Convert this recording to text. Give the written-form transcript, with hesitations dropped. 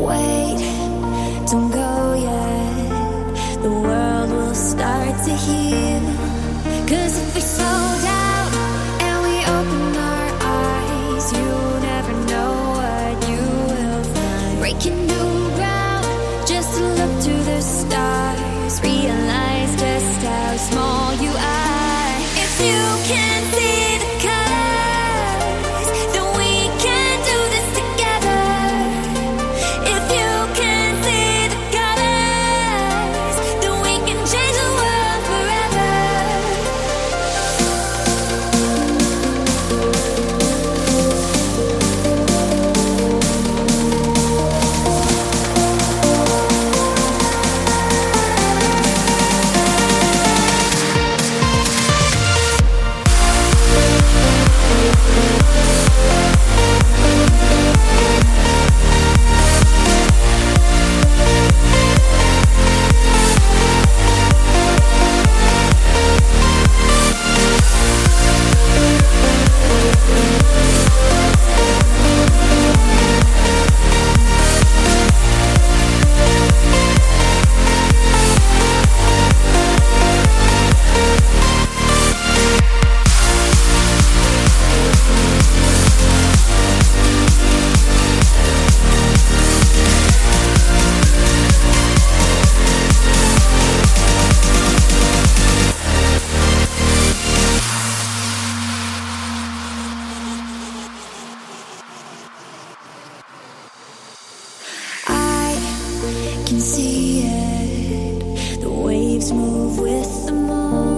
Wait, don't go yet. The world will start to heal. 'Cause if we slow down and we open our eyes, you never know what you will find. Breaking new ground just to look to the stars. Realize just how small you are. If you can see the colors, then we can do this together. If you can see the colors, then we can change the world forever. Can see it. The waves move with the moon.